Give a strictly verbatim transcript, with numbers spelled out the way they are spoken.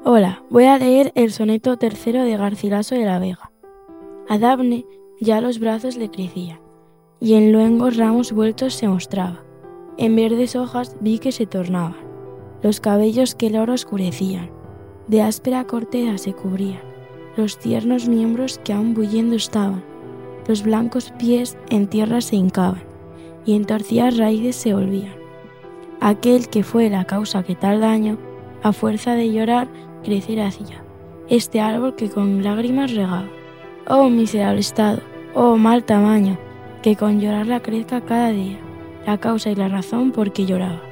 Hola, voy a leer el soneto tercero de Garcilaso de la Vega. A Dafne ya los brazos le crecían, y en luengos ramos vueltos se mostraba. En verdes hojas vi que se tornaban los cabellos que el oro oscurecían, de áspera corteza se cubrían los tiernos miembros que aún bulliendo estaban, los blancos pies en tierra se hincaban, y en torcidas raíces se volvían. Aquel que fue la causa que tal daño, a fuerza de llorar, crecer hacía, este árbol que con lágrimas regaba. Oh miserable estado, oh mal tamaño, que con llorarla crezca cada día, la causa y la razón por que lloraba.